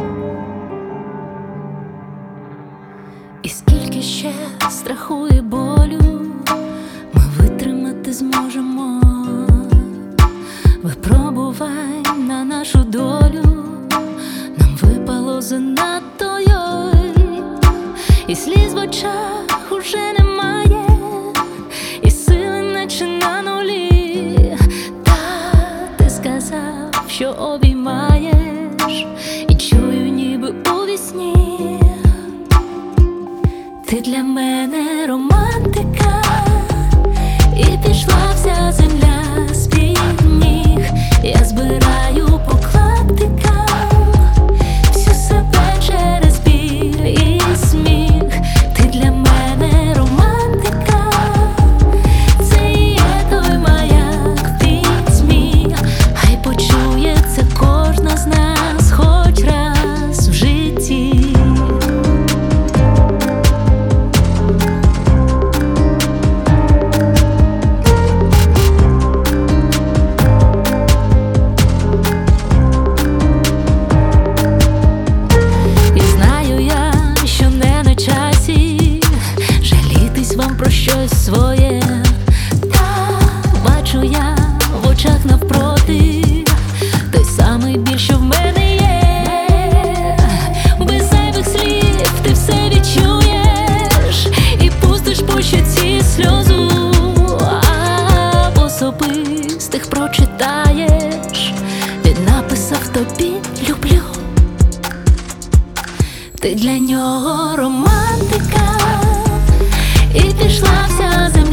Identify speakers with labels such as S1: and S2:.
S1: І скільки ще страху і болю ми витримати зможемо? Випробувань на нашу долю нам випало занадто, йой. І сліз в очах уже немає, і сили наче на нулі. Та ти сказав, що обіймаєш, і чую ніби у вісні. Ти для мене романтика, і пішла вся земля з-під ніг. Я збираю по клаптикам всю себе через біль і сміх. Ти для мене романтика, це і є той маяк в пітьмі. Хай почує це кожна з нас хоч раз в житті. Про щось своє, та бачу я в очах навпроти той самий біль, що в мене є. Без зайвих слів ти все відчуєш і пустиш по щоці сльозу, а в особистих прочитаєш, він написав тобі люблю. Ти для нього романтика, і пішла вся земля.